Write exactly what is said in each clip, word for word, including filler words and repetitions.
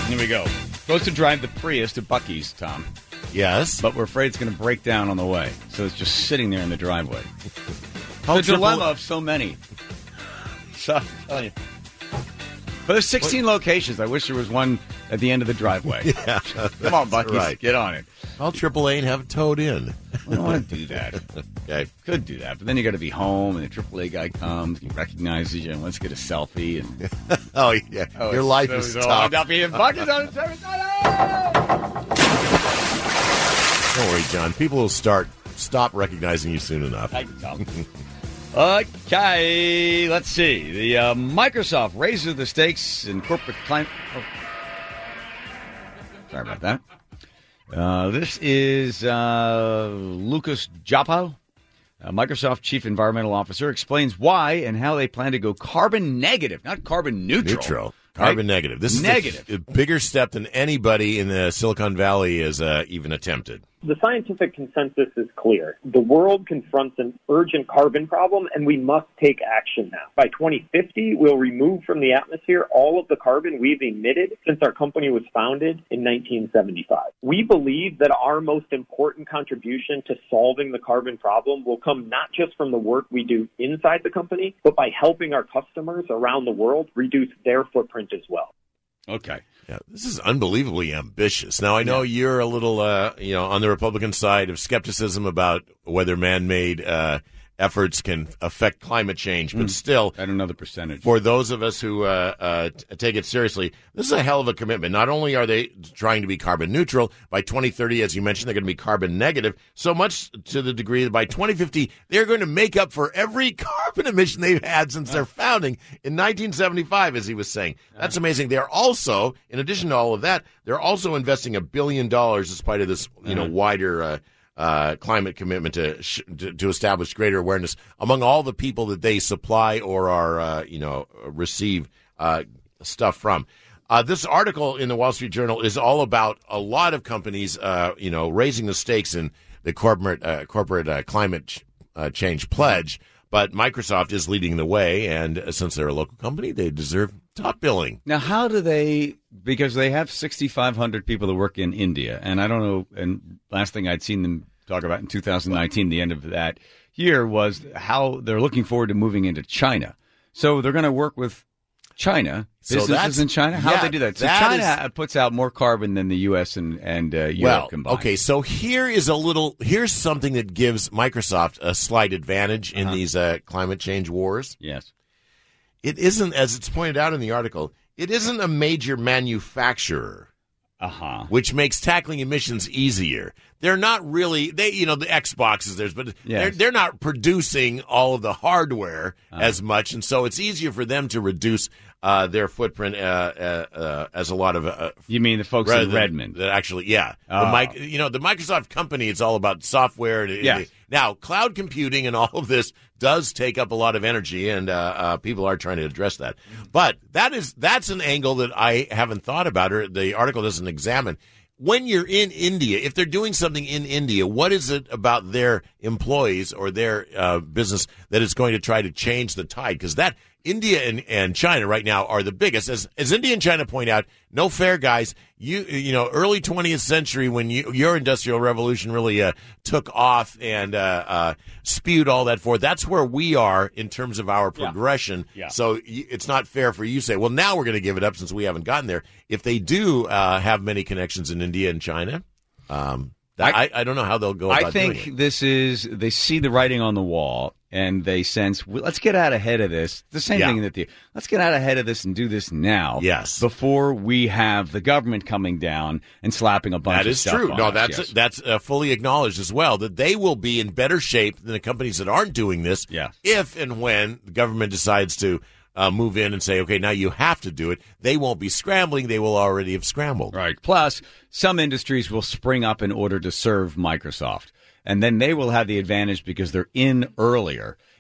Here we go. Supposed to drive the Prius to Buc-ee's, Tom. Yes. But we're afraid it's going to break down on the way. So it's just sitting there in the driveway. Call the triple- dilemma of so many. So, I'll tell you. But there's sixteen what? locations. I wish there was one at the end of the driveway. Yeah, Come on, Buc-ee's. Right. Get on it. Call triple A and have it towed in. I don't want to do that. Okay. Could do that. But then you got to be home, and the triple A guy comes, he recognizes you, and let's get a selfie. And Oh, yeah. oh, Your life so is so tough. I'll be in Buc-ee's on Don't worry, John. People will start stop recognizing you soon enough. Thank you, Tom. Okay, let's see. The uh, Microsoft raises the stakes in corporate climate. Oh. Sorry about that. Uh, this is uh, Lucas Joppo, uh, Microsoft Chief Environmental Officer, explains why and how they plan to go carbon negative, not carbon neutral. Neutral. Carbon right? negative. This negative. is a, a bigger step than anybody in the Silicon Valley has uh, even attempted. The scientific consensus is clear. The world confronts an urgent carbon problem, and we must take action now. By twenty fifty, we'll remove from the atmosphere all of the carbon we've emitted since our company was founded in nineteen seventy-five. We believe that our most important contribution to solving the carbon problem will come not just from the work we do inside the company, but by helping our customers around the world reduce their footprint as well. Okay. Yeah, this is unbelievably ambitious. Now, I know yeah. you're a little, uh, you know, on the Republican side of skepticism about whether man-made uh, efforts can affect climate change, but mm. still, I don't know the percentage. For those of us who uh, uh, t- take it seriously, this is a hell of a commitment. Not only are they trying to be carbon neutral, by twenty thirty, as you mentioned, they're going to be carbon negative, so much to the degree that by twenty fifty, they're going to make up for every carbon emission they've had since their founding in nineteen seventy-five, as he was saying. That's amazing. They're also, in addition to all of that, they're also investing a billion dollars as part of this, you know, wider uh, uh, climate commitment to, sh- to to establish greater awareness among all the people that they supply or are, uh, you know, receive uh, stuff from. Uh, this article in the Wall Street Journal is all about a lot of companies, uh, you know, raising the stakes in the corporate uh, corporate uh, climate ch- uh, change pledge. But Microsoft is leading the way, and uh, since they're a local company, they deserve top billing. Now, how do they, because they have sixty-five hundred people that work in India, and I don't know, and last thing I'd seen them talk about in two thousand nineteen, the end of that year, was how they're looking forward to moving into China. So they're going to work with China, businesses so in China? How yeah, do they do that? So that China is, puts out more carbon than the U S and, and uh, Europe well, combined. Okay, so here is a little, here's something that gives Microsoft a slight advantage in uh-huh. these uh, climate change wars. Yes. It isn't, as it's pointed out in the article, it isn't a major manufacturer. Uh-huh. Which makes tackling emissions easier. They're not really, they, you know, the Xbox is theirs, but yes. they're, they're not producing all of the hardware uh-huh. as much, and so it's easier for them to reduce uh, their footprint uh, uh, uh, as a lot of. Uh, you mean the folks in Redmond? That actually, yeah. Oh. The mic, you know, the Microsoft company, it's all about software. Yeah. Now, cloud computing and all of this does take up a lot of energy, and uh, uh, people are trying to address that. But that is that's an angle that I haven't thought about, or the article doesn't examine. When you're in India, if they're doing something in India, what is it about their employees or their uh, business that is going to try to change the tide? Because that India and, and China right now are the biggest. As as India and China point out, no fair, guys. You you know, early twentieth century when you, your industrial revolution really uh, took off and uh, uh, spewed all that forth. That's where we are in terms of our progression. Yeah. Yeah. So it's not fair for you to say, well, now we're going to give it up since we haven't gotten there. If they do uh, have many connections in India and China, um, that, I, I I don't know how they'll go about I think doing it. This is, they see the writing on the wall, and they sense, well, let's get out ahead of this. The same Yeah. thing that the, let's get out ahead of this and do this now. Yes. Before we have the government coming down and slapping a bunch That of is stuff true. on No, us. that's Yes. that's uh, fully acknowledged as well, that they will be in better shape than the companies that aren't doing this Yeah. if and when the government decides to uh, move in and say, okay, now you have to do it. They won't be scrambling. They will already have scrambled. Right. Plus, some industries will spring up in order to serve Microsoft, and then they will have the advantage because they're in earlier.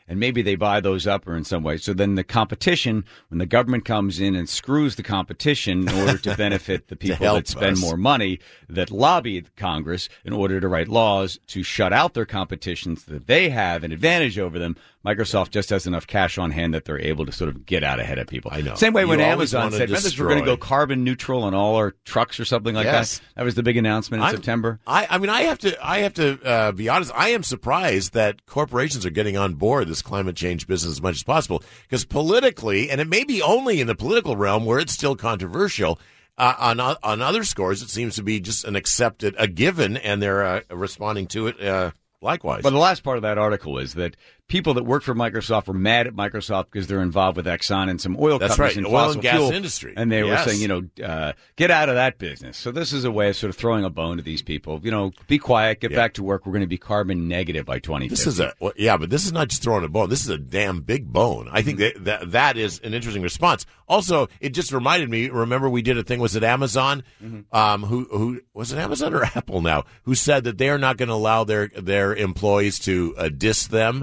and maybe they buy those up or in some way. So then the competition, when the government comes in and screws the competition in order to benefit the people that spend us. more money, that lobby Congress in order to write laws to shut out their competitions that they have an advantage over them, Microsoft just has enough cash on hand that they're able to sort of get out ahead of people. I know. Same way You when always Amazon wanna said, remember, we're going to destroy. go carbon neutral on all our trucks or something like Yes. that? That was the big announcement in I'm- September. I, I mean, I have to, I have to uh, be honest. I am surprised that corporations are getting on board this climate change business as much as possible, because politically, and it may be only in the political realm where it's still controversial. Uh, on on other scores, it seems to be just an accepted, a given, and they're uh, responding to it uh, likewise. But the last part of that article is that people that work for Microsoft were mad at Microsoft because they're involved with Exxon and some oil That's companies right, and oil fossil and gas fuel, industry. and they Yes. were saying, you know, uh, get out of that business. So this is a way of sort of throwing a bone to these people. You know, be quiet, get Yeah. back to work. We're going to be carbon negative by twenty fifty. This is a well, yeah, but this is not just throwing a bone. This is a damn big bone. I think that, that that is an interesting response. Also, it just reminded me. Remember, we did a thing. Was it Amazon? Um, who who was it? Amazon or Apple now? Who said that they are not going to allow their their employees to uh, diss them?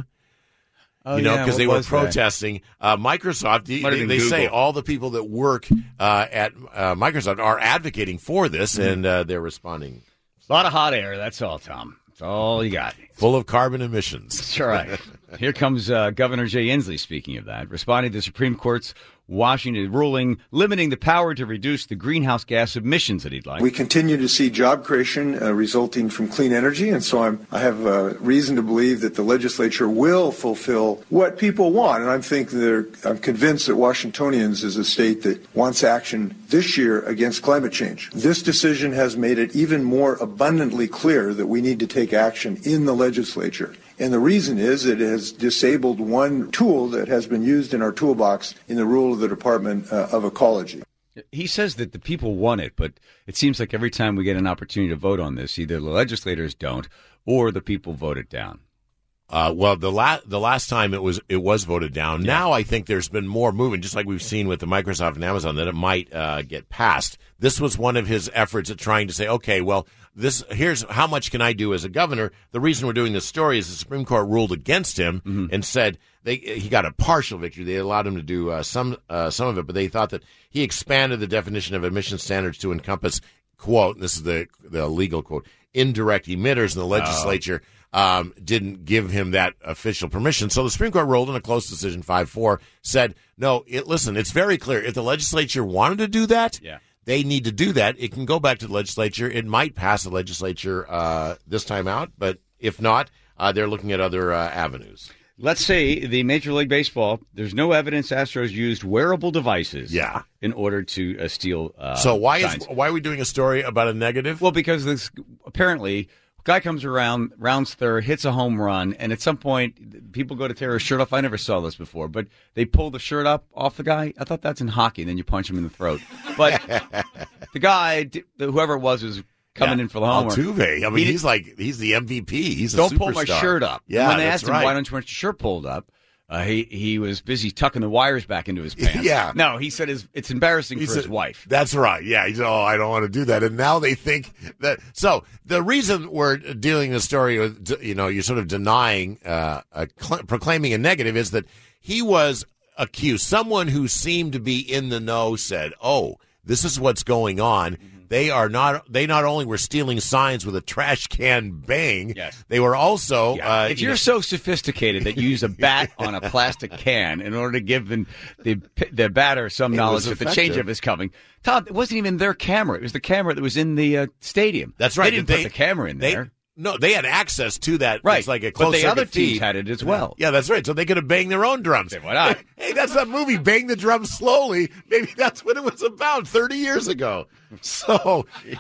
oh, You know, yeah, because what they were was that? protesting. Uh, Microsoft, they, Might have they, been they say Google. all the people that work uh, at uh, Microsoft are advocating for this, Mm-hmm. and uh, they're responding A lot of hot air. That's all, Tom. That's all you got. full of carbon emissions. That's all right. Here comes uh, Governor Jay Inslee, speaking of that, responding to the Supreme Court's Washington ruling limiting the power to reduce the greenhouse gas emissions that he'd like. We continue to see job creation uh, resulting from clean energy, and so I'm, I have uh, reason to believe that the legislature will fulfill what people want. And I think they're, I'm convinced that Washingtonians is a state that wants action this year against climate change. This decision has made it even more abundantly clear that we need to take action in the legislature. And the reason is it has disabled one tool that has been used in our toolbox in the rule of the Department uh, of Ecology. He says that the people want it, but it seems like every time we get an opportunity to vote on this, either the legislators don't or the people vote it down. Uh, well, the last the last time it was it was voted down. Yeah. Now I think there's been more movement, just like we've seen with the Microsoft and Amazon, that it might uh, get passed. This was one of his efforts at trying to say, okay, well, this here's how much can I do as a governor. The reason we're doing this story is the Supreme Court ruled against him mm-hmm. and said they he got a partial victory. They allowed him to do uh, some uh, some of it, but they thought that he expanded the definition of emission standards to encompass, quote, this is the the legal quote, indirect emitters, and the legislature oh. Um, didn't give him that official permission. So the Supreme Court ruled in a close decision, five four, said, no, it, listen, it's very clear. If the legislature wanted to do that, yeah. they need to do that. It can go back to the legislature. It might pass the legislature uh, this time out, but if not, uh, they're looking at other uh, avenues. Let's say the Major League Baseball, there's no evidence Astros used wearable devices yeah. in order to uh, steal uh, So why signs. is why are we doing a story about a negative? Well, because this apparently guy comes around, rounds third, hits a home run, and at some point, people go to tear his shirt off. I never saw this before, but they pull the shirt up off the guy. I thought that's in hockey, and then you punch him in the throat. But the guy, whoever it was, was coming yeah. in for the homer. Altuve. I mean, he he's like, he's the M V P. He's a Don't superstar. pull my shirt up. Yeah, and when they that's asked him, right. why don't you want your shirt pulled up? Uh, he he was busy tucking the wires back into his pants. Yeah. No, he said his, it's embarrassing He for said- his wife. That's right. Yeah. He said, oh, I don't want to do that. And now they think that. So the reason we're dealing the story with, you know, you're sort of denying, uh, a cl- proclaiming a negative is that he was accused. Someone who seemed to be in the know said, oh, this is what's going on. Mm-hmm. They are not. They not only were stealing signs with a trash can bang. Yes. They were also. Yeah. Uh, if you you're know, so sophisticated that you use a bat on a plastic can in order to give the the, the batter some It knowledge was that the effective. changeup is coming, Tom, it wasn't even their camera. It was the camera that was in the uh, stadium. That's right. They didn't They- put the camera in they, there. No, they had access to that. Right. It's like a But closed the other circuit feed. teams had it as well. Yeah, that's right. So they could have banged their own drums. Why not? Hey, that's that movie, Bang the Drum Slowly. Maybe that's what it was about thirty years ago. So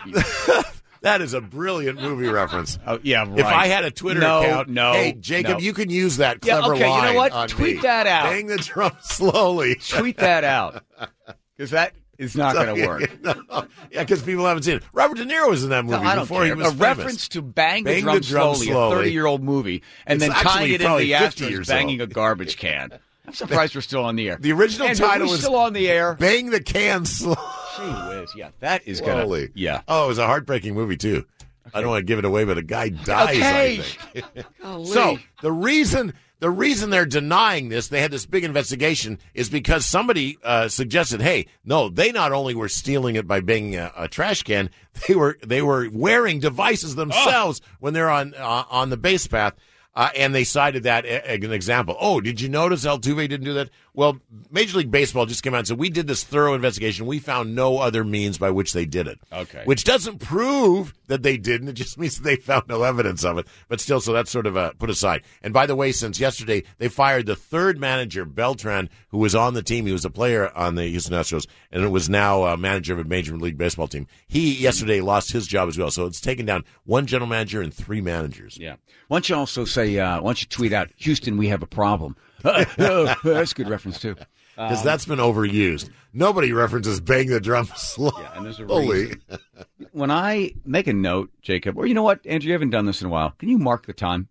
that is a brilliant movie reference. Oh, yeah, right. If I had a Twitter no, account, no, hey, Jacob, no. you can use that Yeah, clever okay, you know line what? on Tweet me. that out. Bang the drum slowly. Tweet that out. Because that is not going to work. No. Yeah, because people haven't seen it. Robert De Niro was in that movie No, I don't before care. he was a famous. reference to Bang the Bang Drum, the Drum Slowly, Slowly. a thirty-year-old movie, and It's then tying actually it into probably the fifty Astros years banging old. a garbage can. I'm surprised we're still on the air. The original Andrew, title we're was still on the air. Bang the Can Slowly. Gee whiz, yeah, that is going Slowly. to, yeah. Oh, it was a heartbreaking movie, too. I don't want to give it away, but a guy dies, Okay. I think. Golly. So the reason the reason they're denying this, they had this big investigation, is because somebody uh, suggested, hey, no, they not only were stealing it by being a, a trash can, they were they were wearing devices themselves oh. when they're on uh, on the base path. Uh, and they cited that as an example. Oh, did you notice Altuve didn't do that? Well, Major League Baseball just came out and said, we did this thorough investigation. We found no other means by which they did it. Okay. Which doesn't prove that they didn't. It just means that they found no evidence of it. But still, so that's sort of uh, put aside. And by the way, since yesterday, they fired the third manager, Beltran, who was on the team. He was a player on the Houston Astros, and it was now a manager of a Major League Baseball team. He, yesterday, lost his job as well. So it's taken down one general manager and three managers. Yeah. Why don't you also say, uh, why don't you tweet out, Houston, we have a problem. oh, that's a good reference, too. Because um, that's been overused. Nobody references bang the drum slowly. Yeah, and there's a reason. When I make a note, Jacob, or you know what, Andrew, you haven't done this in a while. Can you mark the time?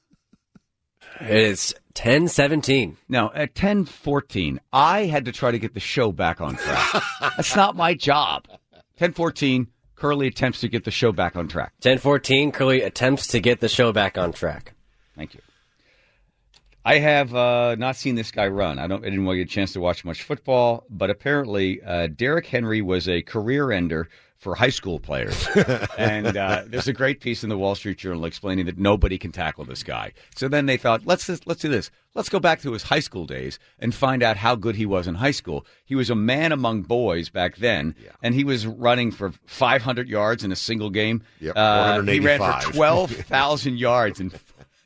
It's ten seventeen. No, at ten fourteen, I had to try to get the show back on track. That's not my job. ten fourteen, Curly attempts to get the show back on track. ten fourteen, Curly attempts to get the show back on track. Thank you. I have uh, not seen this guy run. I don't. I didn't want to get a chance to watch much football, but apparently uh, Derrick Henry was a career ender for high school players. and uh, there's a great piece in the Wall Street Journal explaining that nobody can tackle this guy. So then they thought, let's just, let's do this. Let's go back to his high school days and find out how good he was in high school. He was a man among boys back then, yeah. and he was running for five hundred yards in a single game. Yep, uh, he ran for twelve thousand yards in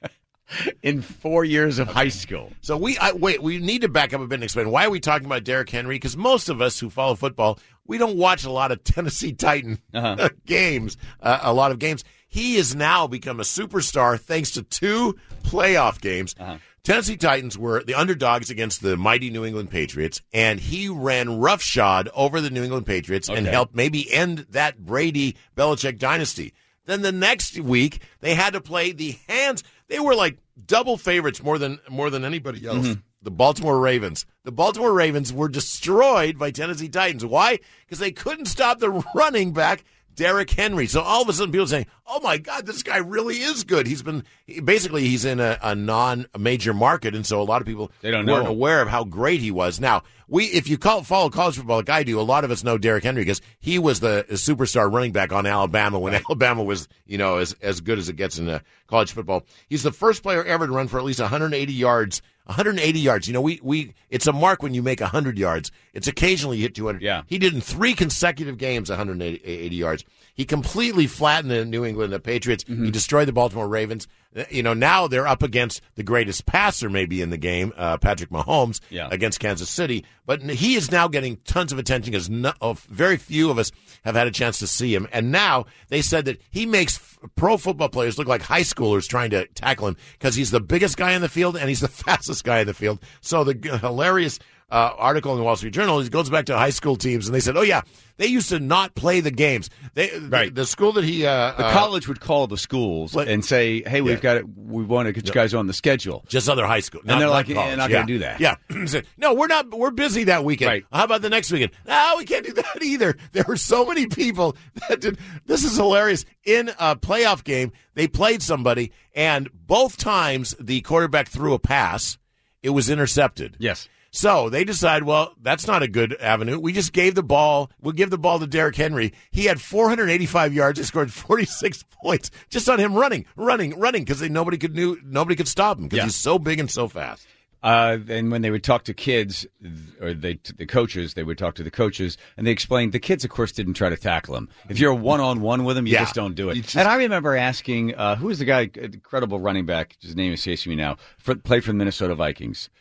in four years of high school. So we I, wait. We need to back up a bit and explain why are we talking about Derrick Henry? Because most of us who follow football, we don't watch a lot of Tennessee Titan uh-huh. games. Uh, a lot of games. He has now become a superstar thanks to two playoff games. Uh-huh. Tennessee Titans were the underdogs against the mighty New England Patriots, and he ran roughshod over the New England Patriots okay. and helped maybe end that Brady-Belichick dynasty. Then the next week, they had to play the hands. They were like double favorites more than more than anybody else. Mm-hmm. The Baltimore Ravens. The Baltimore Ravens were destroyed by Tennessee Titans. Why? Because they couldn't stop the running back, Derrick Henry. So all of a sudden people are saying, oh, my God, this guy really is good. He's been – basically he's in a, a non-major market, and so a lot of people they don't weren't know. aware of how great he was. Now, we if you call, follow college football like I do, a lot of us know Derrick Henry because he was the superstar running back on Alabama when right. Alabama was, you know, as, as good as it gets in uh, college football. He's the first player ever to run for at least one hundred eighty yards. one hundred eighty yards. You know, we, we it's a mark when you make one hundred yards. It's occasionally you hit two hundred. Yeah. He did in three consecutive games one hundred eighty yards. He completely flattened the New England the Patriots. Mm-hmm. He destroyed the Baltimore Ravens. You know, now they're up against the greatest passer maybe in the game, uh, Patrick Mahomes, yeah. against Kansas City. But he is now getting tons of attention because no, oh, very few of us have had a chance to see him. And now they said that he makes f- pro football players look like high schoolers trying to tackle him because he's the biggest guy in the field and he's the fastest guy in the field. So the g- hilarious uh, article in the Wall Street Journal it goes back to high school teams, and they said, oh, yeah, they used to not play the games. They, right. the, the school that he uh, – The college would call the schools what? and say, hey, we've yeah. got it. We want to get you guys on the schedule. Just other high school. Not, and they're not like, college. yeah, not yeah. going to do that. Yeah. No, we're not. We're busy that weekend. Right. How about the next weekend? No, we can't do that either. There were so many people that did. This is hilarious. In a playoff game, they played somebody, and both times the quarterback threw a pass, it was intercepted. Yes. So they decide, well, that's not a good avenue. We just gave the ball. We'll give the ball to Derrick Henry. He had four hundred eighty-five yards. He scored forty-six points just on him running, running, running because nobody could knew nobody could stop him because yeah. he's so big and so fast. Uh, and when they would talk to kids, or they, the coaches, they would talk to the coaches, and they explained the kids, of course, didn't try to tackle him. If you're one-on-one with him, you yeah. just don't do it. Just, and I remember asking, uh, who was the guy, incredible running back, his name escapes me now, for, played for the Minnesota Vikings.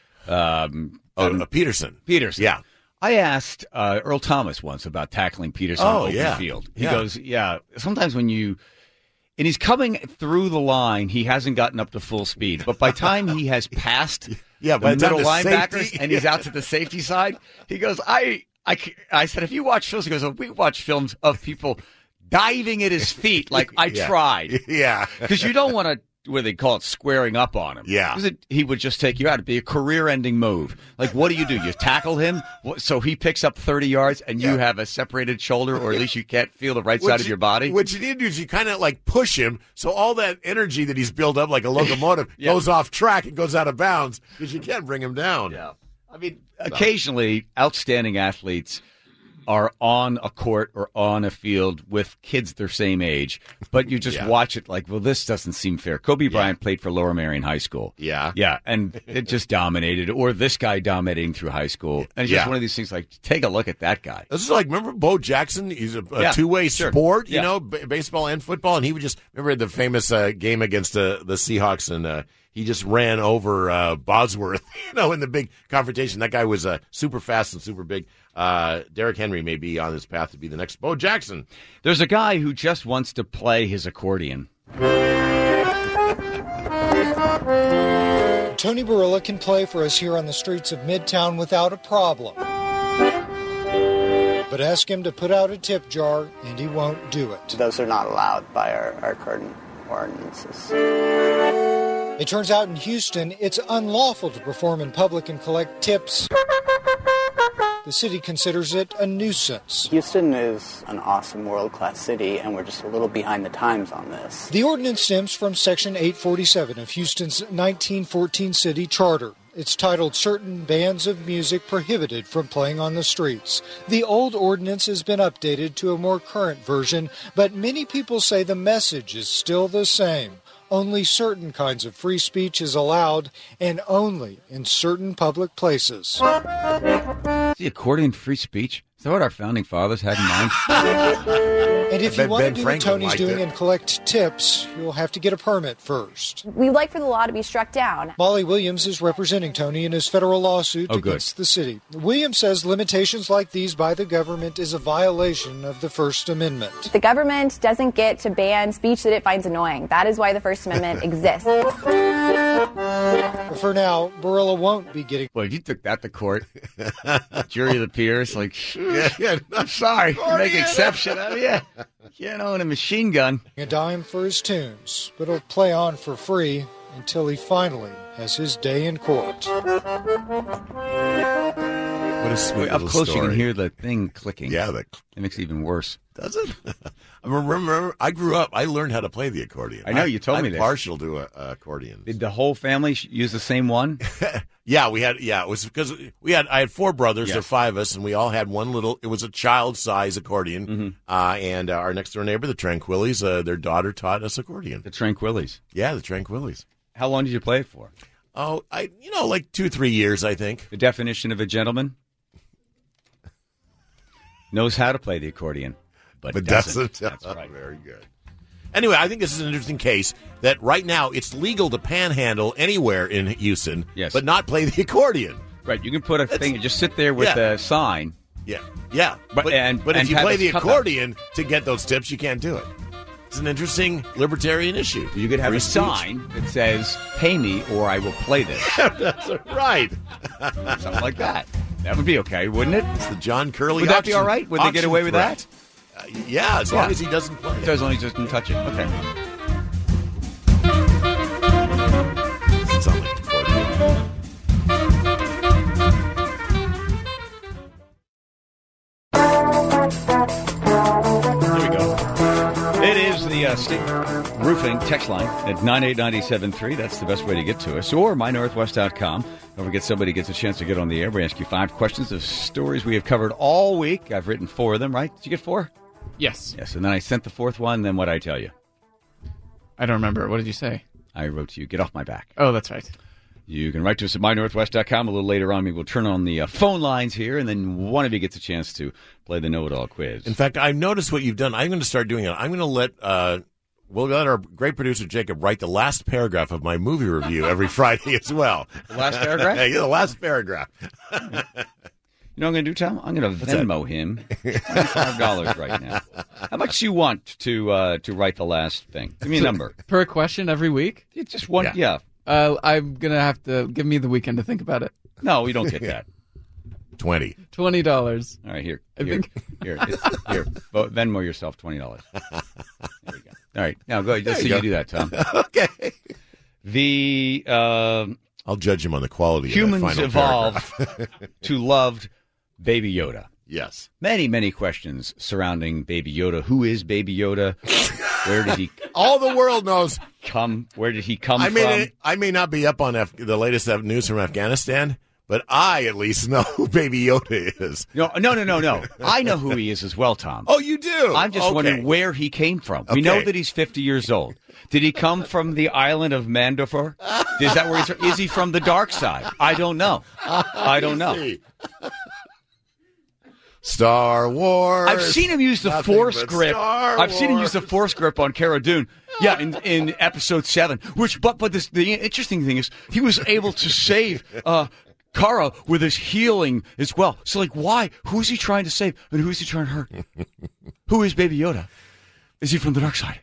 Um, oh, um, uh, Peterson. Peterson. Yeah. I asked uh, Earl Thomas once about tackling Peterson oh, on open yeah. field. He yeah. goes, yeah, sometimes when you... And he's coming through the line. He hasn't gotten up to full speed. But by the time he has passed yeah, the middle the linebackers safety, and he's yeah. out to the safety side, he goes, I, I, I said, if you watch films, he goes, oh, we watch films of people diving at his feet like I yeah. tried. Yeah. Because you don't want to where they call it squaring up on him. Yeah. 'Cause it, he would just take you out. It'd be a career-ending move. Like, what do you do? You tackle him What- so he picks up thirty yards and you Yeah. have a separated shoulder, or at least you can't feel the right What side of you- your body. What you need to do is you kind of like push him, so all that energy that he's built up like a locomotive Yeah. goes off track and goes out of bounds because you can't bring him down. Yeah. I mean, occasionally, outstanding athletes are on a court or on a field with kids their same age, but you just Yeah. watch it like, well, this doesn't seem fair. Kobe Bryant played for Lower Merion High School. Yeah. Yeah, and it just dominated, or this guy dominating through high school. And it's just Yeah. one of these things like, take a look at that guy. This is like, remember Bo Jackson? He's a, a Yeah, two-way sure. sport, you Yeah. know, b- baseball and football. And he would just, remember the famous uh, game against uh, the Seahawks, and uh, he just ran over uh, Bosworth, you know, in the big confrontation. That guy was uh, super fast and super big. Uh, Derrick Henry may be on his path to be the next Bo Jackson. There's a guy who just wants to play his accordion. Tony Barilla can play for us here on the streets of Midtown without a problem. But ask him to put out a tip jar, and he won't do it. Those are not allowed by our, our current ordinances. It turns out in Houston, it's unlawful to perform in public and collect tips. The city considers it a nuisance. Houston is an awesome world-class city, and we're just a little behind the times on this. The ordinance stems from Section eight forty-seven of Houston's nineteen fourteen city charter. It's titled Certain Bands of Music Prohibited from Playing on the Streets. The old ordinance has been updated to a more current version, but many people say the message is still the same. Only certain kinds of free speech is allowed, and only in certain public places. Is the accordion free speech? Is that what our founding fathers had in mind? And if I you bet want Ben to do what Franklin Tony's liked doing it. and collect tips, you'll have to get a permit first. We would like for the law to be struck down. Molly Williams is representing Tony in his federal lawsuit Oh, good. against the city. Williams says limitations like these by the government is a violation of the First Amendment. The government doesn't get to ban speech that it finds annoying. That is why the First Amendment exists. But for now, Barilla won't be getting Well, if you took that to court, jury of the peers, like, Yeah, yeah. I'm sorry, make exception out of you. You know, in a machine gun. a dime for his tunes, but he'll play on for free until he finally has his day in court. What a sweet Up little close, story. you can hear the thing clicking. Yeah, the, It makes it even worse. does it? I remember, I grew up, I learned how to play the accordion. I know, you told I'm me this. partial to uh, accordions. Did the whole family sh- use the same one? Yeah, we had. Yeah, it was because we had. I had four brothers. Yes. There were five of us, and we all had one little. It was a child-size accordion. Mm-hmm. Uh, and uh, our next-door neighbor, the Tranquillies, uh, their daughter taught us accordion. The Tranquillies. Yeah, the Tranquillies. How long did you play it for? Oh, I you know like two, three years, I think. The definition of a gentleman? Knows how to play the accordion, but, But doesn't. doesn't. That's right. Very good. Anyway, I think this is an interesting case that right now it's legal to panhandle anywhere in Houston, Yes. but not play the accordion. Right, you can put a thing and just sit there with Yeah. a sign. Yeah, yeah. But- But, and- but and if you have play a the cup out. accordion to get those tips, you can't do it. It's an interesting libertarian issue. You could have Free a speech. sign that says, pay me or I will play this. That's right. Something like that. That would be okay, wouldn't it? It's the John Curley. Would that be auction- all right? Would they get auction away with threat. Uh, yeah, as long Yeah. as he doesn't play. it. As long as he doesn't touch it. Okay. Doesn't sound like accordion. Here we go. It is the uh, State Roofing text line at nine eight nine seven three. That's the best way to get to us. Or my northwest dot com. Don't forget, somebody gets a chance to get on the air. We ask you five questions of stories we have covered all week. I've written four of them, right? Did you get four? Yes. Yes, and then I sent the fourth one. Then what I tell you? I don't remember. What did you say? I wrote to you, get off my back. Oh, that's right. You can write to us at my northwest dot com. A little later on, we will turn on the uh, phone lines here, and then one of you gets a chance to play the know-it-all quiz. In fact, I've noticed what you've done. I'm going to start doing it. I'm going to let uh, we'll let our great producer Jacob write the last paragraph of my movie review every Friday as well. The last paragraph? Yeah, the last paragraph. You know what I'm going to do, Tom? I'm going to that? Venmo him five dollars right now. How much you want to uh, to write the last thing? Give me a number. Per question every week? You just one, Yeah. yeah. Uh, I'm going to have to give me the weekend to think about it. No, you don't get that. Twenty. twenty dollars. All right, here, I here, think- here, it's, here. Vo- Venmo yourself twenty dollars. There we go. All right, now go ahead. Let's There see you you go. do that, Tom. Okay. The uh, I'll judge him on the quality humans of that final evolved paragraph. to love Baby Yoda. Yes. Many, many questions surrounding Baby Yoda. Who is Baby Yoda? Where did he All the world knows. come? Where did he come I from? may, I may not be up on Af- the latest news from Afghanistan, but I at least know who Baby Yoda is. No, no, no, no, no. I know who he is as well, Tom. Oh, you do? I'm just Okay. wondering where he came from. We know Okay. that he's fifty years old. Did he come from the island of Mandalore? Is that where he's from? Is he from the dark side? I don't know. I don't know. Star Wars. I've seen him use the Nothing Force but grip. Star I've seen him use the Wars. Force grip on Cara Dune. Yeah, in, in episode seven. Which, but but this, the interesting thing is, he was able to save uh, Cara with his healing as well. So, like, why? Who's he trying to save, and who's he trying to hurt? Who is Baby Yoda? Is he from the dark side?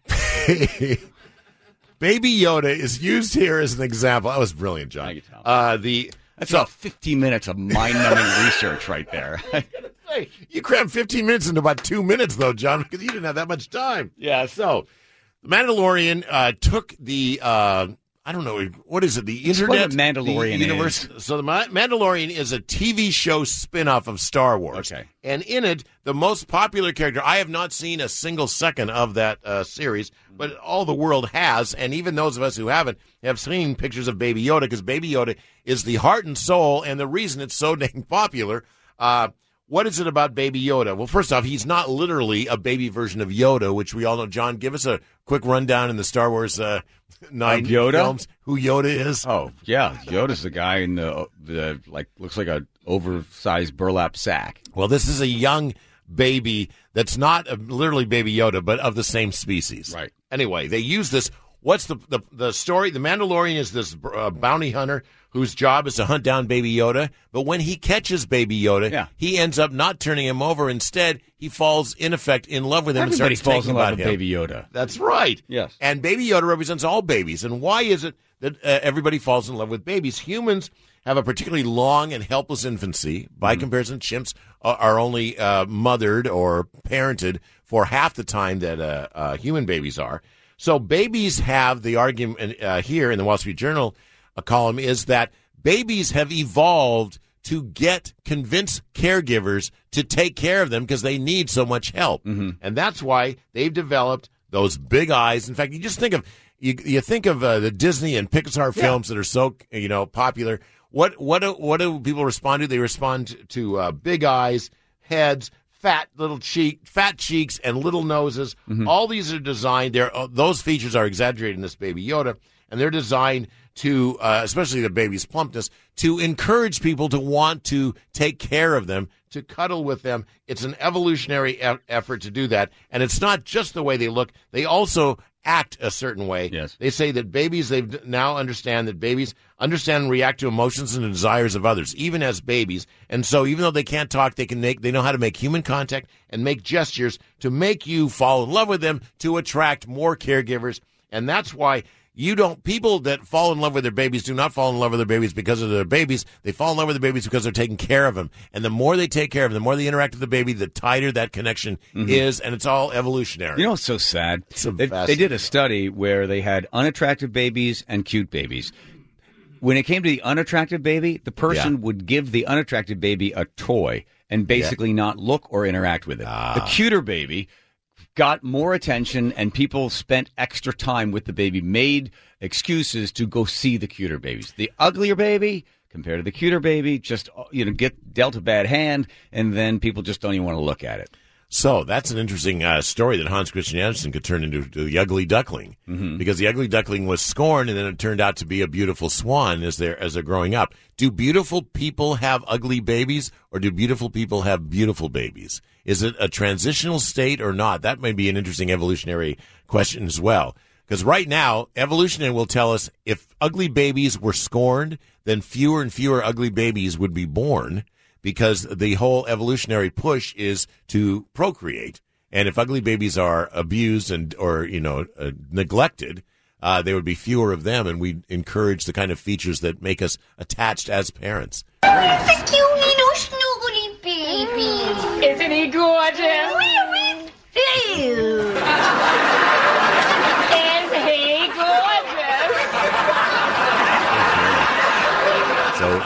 Baby Yoda is used here as an example. That was brilliant, John. Thank you, Tom. Uh, the That's so about fifteen minutes of mind-numbing research right there. hey, you crammed fifteen minutes into about two minutes, though, John, because you didn't have that much time. Yeah. So, The Mandalorian uh, took the uh, I don't know what is it, the Explain internet, what Mandalorian the universe. is. So, the Ma- Mandalorian is a T V show spin-off of Star Wars. Okay. And in it, the most popular character, I have not seen a single second of that uh, series, but all the world has, and even those of us who haven't have seen pictures of Baby Yoda, because Baby Yoda is the heart and soul and the reason it's so dang popular. Uh, what is it about Baby Yoda? Well, first off, he's not literally a baby version of Yoda, which we all know. John, give us a quick rundown in the Star Wars uh, nine Of Yoda? films, who Yoda is. Oh, yeah. Yoda's the guy in the, the like, looks like a oversized burlap sack. Well, this is a young baby that's not a, literally Baby Yoda, but of the same species. Right. Anyway, they use this. What's the the, the story? The Mandalorian is this uh, bounty hunter whose job is to hunt down Baby Yoda. But when he catches Baby Yoda, Yeah. he ends up not turning him over. Instead, he falls, in effect, in love with him Everybody and starts falls thinking in love about with him. Baby Yoda. That's right. Yes. And Baby Yoda represents all babies. And why is it that uh, everybody falls in love with babies? Humans have a particularly long and helpless infancy. By comparison, chimps are, are only uh, mothered or parented for half the time that uh, uh, human babies are. So babies have the argument uh, here in the Wall Street Journal a column is that babies have evolved to get convince caregivers to take care of them because they need so much help. Mm-hmm. And that's why they've developed those big eyes. In fact, you just think of you, you think of uh, the Disney and Pixar films that are so, you know, popular. What what do, what do people respond to? They respond to uh, big eyes, heads, fat little cheek, fat cheeks, and little noses. Mm-hmm. All these are designed. They're, uh, those features are exaggerated in this Baby Yoda, and they're designed to, uh, especially the baby's plumpness, to encourage people to want to take care of them, to cuddle with them. It's an evolutionary e- effort to do that, and it's not just the way they look. They also act a certain way. Yes. They say that babies, they now understand that babies understand and react to emotions and desires of others, even as babies. And so even though they can't talk, they can make, they know how to make human contact and make gestures to make you fall in love with them, to attract more caregivers. And that's why you don't, people that fall in love with their babies do not fall in love with their babies because of their babies. They fall in love with their babies because they're taking care of them. And the more they take care of them, the more they interact with the baby, the tighter that connection is. And it's all evolutionary. You know what's so sad? So they, they fascinating. did a study where they had unattractive babies and cute babies. When it came to the unattractive baby, the person Yeah. would give the unattractive baby a toy and basically not look or interact with it. Ah. The cuter baby got more attention, and people spent extra time with the baby, made excuses to go see the cuter babies. The uglier baby, compared to the cuter baby, just, you know, get dealt a bad hand, and then people just don't even want to look at it. So that's an interesting uh, story that Hans Christian Andersen could turn into the Ugly Duckling, Mm-hmm. because the Ugly Duckling was scorned, and then it turned out to be a beautiful swan as they're as they're growing up. Do beautiful people have ugly babies, or do beautiful people have beautiful babies? Is it a transitional state or not? That may be an interesting evolutionary question as well. Because right now, evolution will tell us if ugly babies were scorned, then fewer and fewer ugly babies would be born, because the whole evolutionary push is to procreate. And if ugly babies are abused and or you know uh, neglected, uh, there would be fewer of them, and we encourage the kind of features that make us attached as parents. It's a cute little snoogly baby. Isn't he gorgeous? Really? Ew. Is he gorgeous?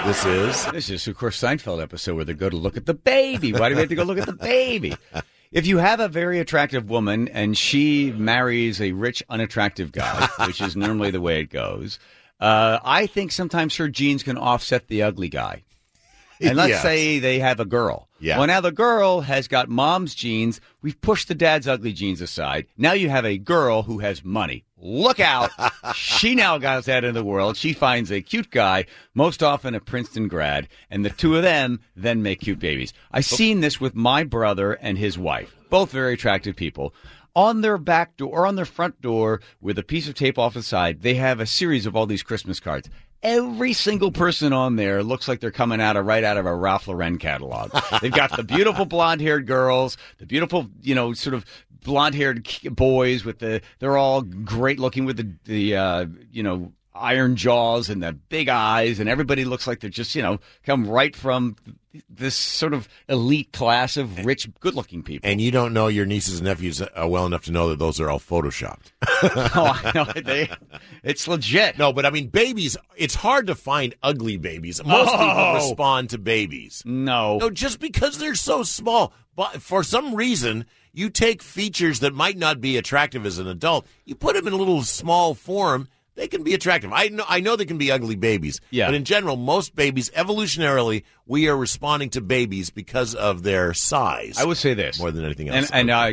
This is? This is, of course, Seinfeld episode where they go to look at the baby. Why do we have to go look at the baby? If you have a very attractive woman and she marries a rich, unattractive guy, which is normally the way it goes, uh, I think sometimes her genes can offset the ugly guy. And let's Yes. say they have a girl. Yeah. Well, now the girl has got mom's genes. We've pushed the dad's ugly genes aside. Now you have a girl who has money. Look out. She now goes out in the world. She finds a cute guy, most often a Princeton grad, and the two of them then make cute babies. I've seen this with my brother and his wife, both very attractive people. On their back door or on their front door with a piece of tape off the side, they have a series of all these Christmas cards. Every single person on there looks like they're coming out of right out of a Ralph Lauren catalog. They've got the beautiful blonde-haired girls, the beautiful, you know, sort of blonde-haired boys with the. They're all great looking with the the uh, you know iron jaws and the big eyes, and everybody looks like they're just you know come right from this sort of elite class of rich, good-looking people. And you don't know your nieces and nephews uh, well enough to know that those are all photoshopped. Oh, I know. They, it's legit. No, but I mean, babies, it's hard to find ugly babies. Most Oh. people respond to babies. No. No, just because they're so small. But for some reason, you take features that might not be attractive as an adult, you put them in a little small form, they can be attractive. I know I know they can be ugly babies. Yeah. But in general, most babies, evolutionarily, we are responding to babies because of their size. I would say this. More than anything else. And, and I,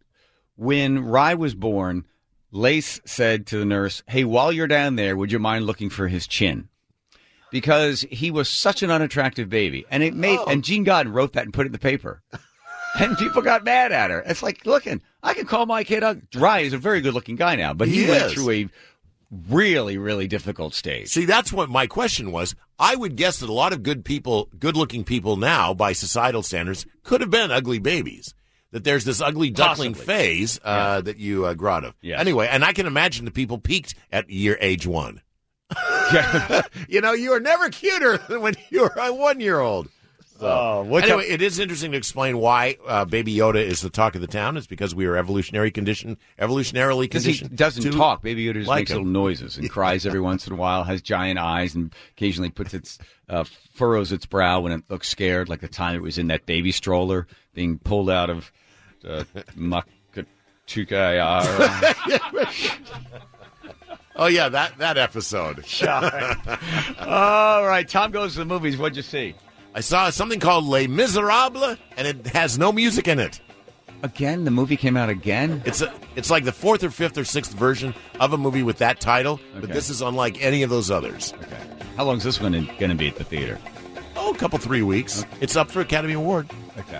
when Rye was born, Lace said to the nurse, hey, while you're down there, would you mind looking for his chin? Because he was such an unattractive baby. And it made Oh. and Gene Godden wrote that and put it in the paper. And people got mad at her. It's like, looking, I can call my kid ugly. Rye is a very good-looking guy now, but he, He went is. through a really, really difficult stage. See, that's what my question was. I would guess that a lot of good people, good-looking people now, by societal standards, could have been ugly babies. That there's this ugly duckling Possibly. phase uh, that you uh, grew out of. Yes. Anyway, and I can imagine the people peaked at year age one. Yeah. You know, you were never cuter than when you were a one-year-old. So, Oh, what's anyway, up? it is interesting to explain why uh, Baby Yoda is the talk of the town. It's because we are evolutionary conditioned, evolutionarily Because he conditioned. doesn't to talk. Baby Yoda just like makes him. little noises and cries every once in a while, has giant eyes, and occasionally puts its uh, furrows its brow when it looks scared, like the time it was in that baby stroller being pulled out of uh, Makachukayara. Oh, yeah, that, that episode. All right, Tom goes to the movies. What'd you see? I saw something called Les Miserables, and it has no music in it. Again? The movie came out again? It's a, it's like the fourth or fifth or sixth version of a movie with that title, but Okay. this is unlike any of those others. Okay. How long is this one going to be at the theater? Oh, a couple, three weeks. It's up for Academy Award. Okay.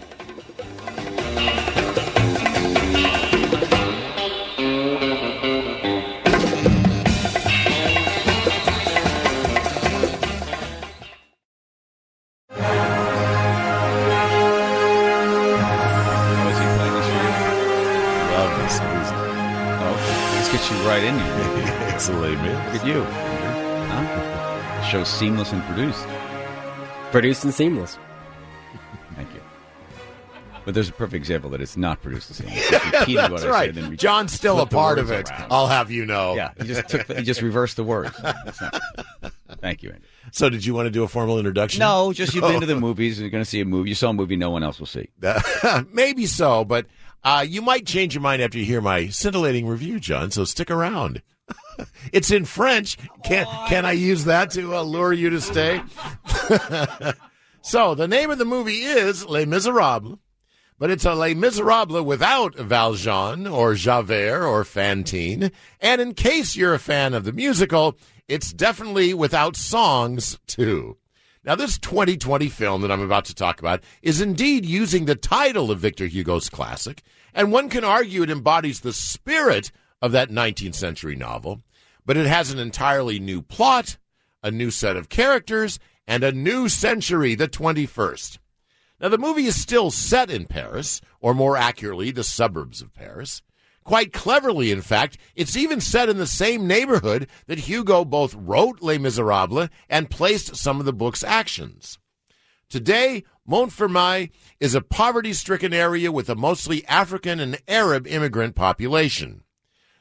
Was he playing this year? Love this music. Oh, let's get you right in here. It's a Les Mis. Look at you. Huh? The show's seamless and produced. Produced and seamless. Thank you. But there's a perfect example that it's not produced the same. Just repeated what That's I right. said, then re- John's still a flipped the part of words it. around. I'll have you know. Yeah, he just took. The, he just reversed the words. It's not- Thank you, Andy. So, did you want to do a formal introduction? No, just you've been to the movies. You're going to see a movie. You saw a movie no one else will see. Maybe so, but uh, you might change your mind after you hear my scintillating review, John. So stick around. It's in French. Can can I use that to uh, lure you to stay? So the name of the movie is Les Miserables, but it's a Les Miserables without Valjean or Javert or Fantine. And in case you're a fan of the musical, it's definitely without songs too. Now, this twenty twenty film that I'm about to talk about is indeed using the title of Victor Hugo's classic, and one can argue it embodies the spirit of that nineteenth century novel, but it has an entirely new plot, a new set of characters, and a new century, the twenty-first. Now, the movie is still set in Paris, or more accurately, the suburbs of Paris. Quite cleverly, in fact, it's even set in the same neighborhood that Hugo both wrote Les Miserables and placed some of the book's actions. Today, Montfermeil is a poverty-stricken area with a mostly African and Arab immigrant population.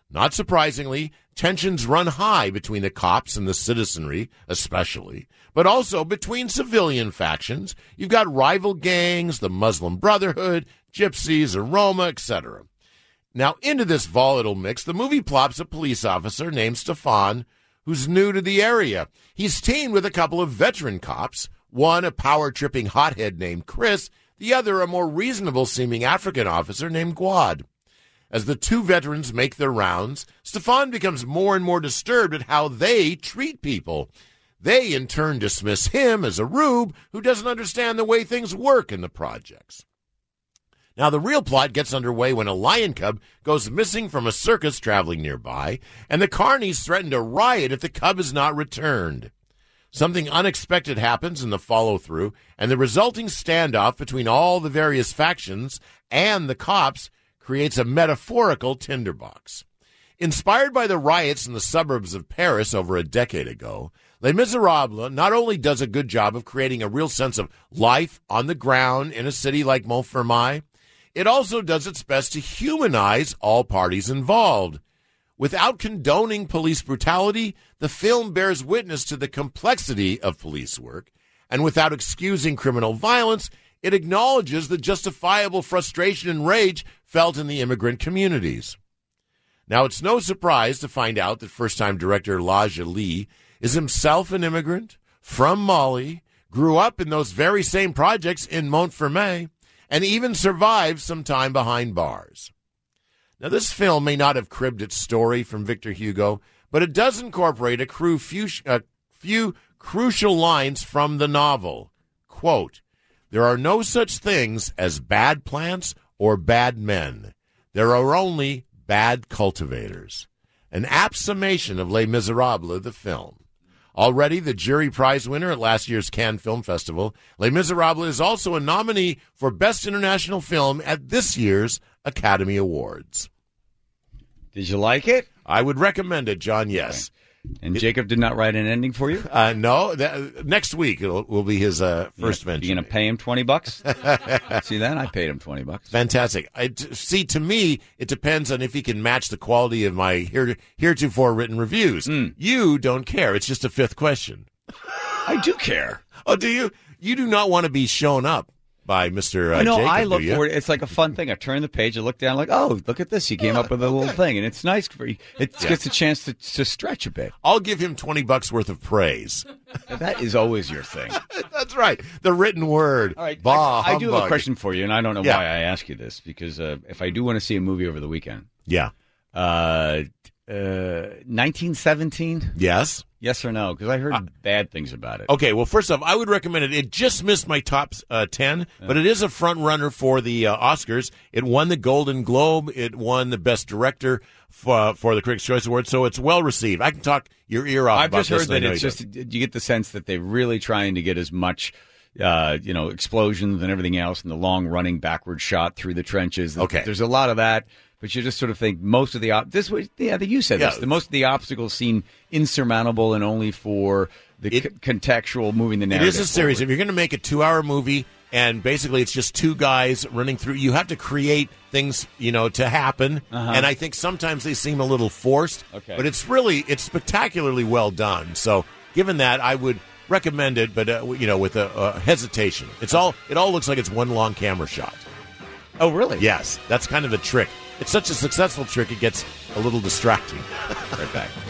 Not surprisingly, tensions run high between the cops and the citizenry, especially, but also between civilian factions. You've got rival gangs, the Muslim Brotherhood, Gypsies, Roma, et cetera. Now, into this volatile mix, the movie plops a police officer named Stefan, who's new to the area. He's teamed with a couple of veteran cops, one a power-tripping hothead named Chris, the other a more reasonable-seeming African officer named Guad. As the two veterans make their rounds, Stefan becomes more and more disturbed at how they treat people. They, in turn, dismiss him as a rube who doesn't understand the way things work in the projects. Now, the real plot gets underway when a lion cub goes missing from a circus traveling nearby, and the carnies threaten to riot if the cub is not returned. Something unexpected happens in the follow-through, and the resulting standoff between all the various factions and the cops creates a metaphorical tinderbox. Inspired by the riots in the suburbs of Paris over a decade ago, Les Miserables not only does a good job of creating a real sense of life on the ground in a city like Montfermeil, it also does its best to humanize all parties involved. Without condoning police brutality, the film bears witness to the complexity of police work, and without excusing criminal violence, it acknowledges the justifiable frustration and rage felt in the immigrant communities. Now, it's no surprise to find out that first-time director La Jolie is himself an immigrant from Mali, grew up in those very same projects in Montfermeil, and even survived some time behind bars. Now, this film may not have cribbed its story from Victor Hugo, but it does incorporate a, cru- few, a few crucial lines from the novel. Quote, "There are no such things as bad plants or bad men. There are only bad cultivators." An apt summation of Les Miserables, the film. Already the jury prize winner at last year's Cannes Film Festival, Les Miserables is also a nominee for Best International Film at this year's Academy Awards. Did you like it? I would recommend it, John, yes. Okay. And Jacob did not write an ending for you? Uh, no, that, next week it'll, will be his uh, first you, venture. You going to pay him twenty bucks? See that? I paid him twenty bucks. Fantastic. I, t- see, to me, it depends on if he can match the quality of my here, heretofore written reviews. Mm. You don't care. It's just a fifth question. I do care. Oh, do you? You do not want to be shown up by Mister Uh, no, Jacob, I look do you? for it. It's like a fun thing. I turn the page, I look down, like, oh, look at this. He came Yeah, up with a little okay. thing, and it's nice for you. It Yeah. gets a chance to, to stretch a bit. I'll give him twenty bucks worth of praise. That is always your thing. That's right. The written word. All right. Bah, I, I do have a humbug. question for you, and I don't know Yeah. why I ask you this, because uh, if I do want to see a movie over the weekend, Yeah. uh, uh, nineteen seventeen, Yes. yes or no? Because I heard Uh, bad things about it. Okay, well, first off, I would recommend it. It just missed my top uh, ten, but it is a front runner for the uh, Oscars. It won the Golden Globe. It won the Best Director for, for the Critics' Choice Award, so it's well received. I can talk your ear off I've about just this. heard and I that know it's you just, you get the sense that they're really trying to get as much, uh, you know, explosions and everything else, and the long running backward shot through the trenches. Okay. There's a lot of that. But you just sort of think most of the op- this was yeah you said Yeah. this the most of the obstacles seem insurmountable and only for the It- c- contextual moving the It narrative. is a series. forward. If you're going to make a two-hour movie and basically it's just two guys running through, you have to create things, you know, to happen. Uh-huh. And I think sometimes they seem a little forced. Okay. But it's really, it's spectacularly well done. So given that, I would recommend it, but, uh, you know, with a, a hesitation. It's all, it all looks like it's one long camera shot. Oh, really? Yes, that's kind of the trick. It's such a successful trick, it gets a little distracting. Right back.